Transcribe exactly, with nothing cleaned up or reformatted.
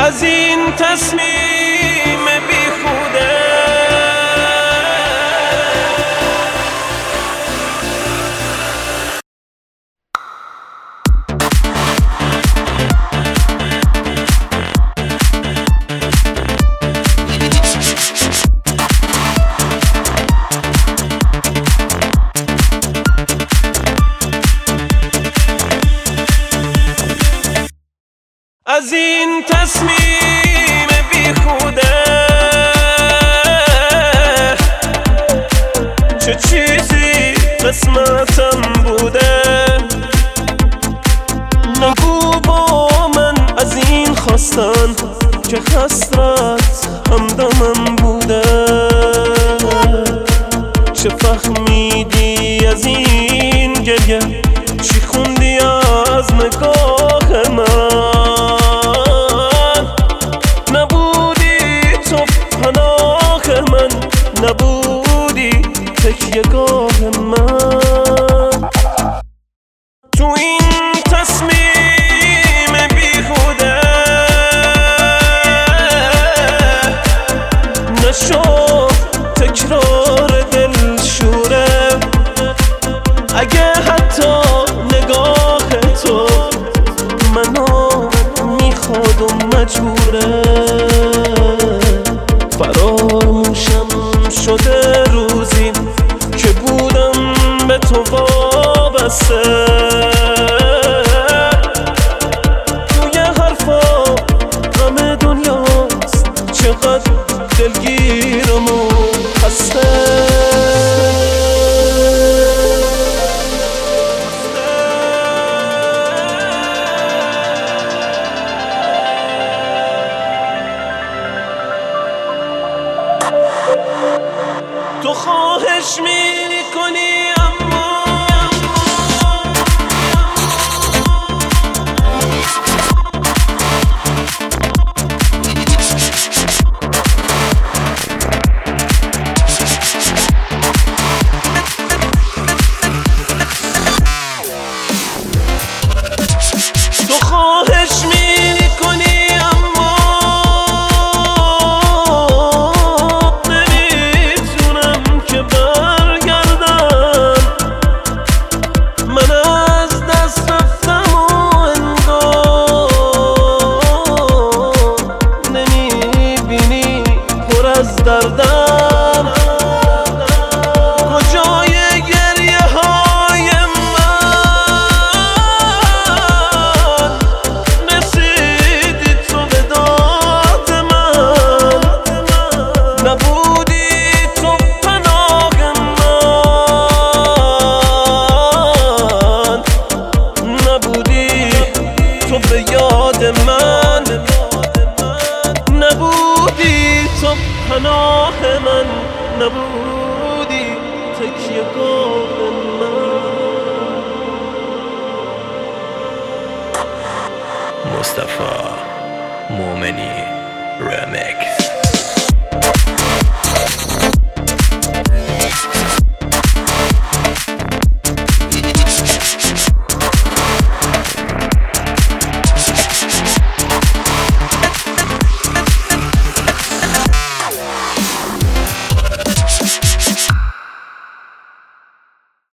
از این تصمیم بیخوده. از این تصمیم بیخوده چه چیزی قسمتم بوده. نگو با من از این خواستن که حسرت همدمم بوده. چه فهمیدی از این گریه؟ چی خوندی از نگاه من؟ نبودی تکیه‌گاه من. تو این تصمیم بیهوده نشو تکرار دلشوره. اگه حتی نگاه تو منو میخواد و مجبوره. فراموشم شده روزی که بودم به تو وابسته. توی حرفا غم دنیاست، چقدر دلگیرم و خسته. تو خواهش میکنی اما تو خواهش میکنی اما از دردم کجای گریه های من؟ رسیدی تو به داد من، نبودی تو پناه من، نبودی تو به یاد من، نبودی تو پناه من، نبودی تکیه‌گاه من. مصطفی مومنی رمیکس.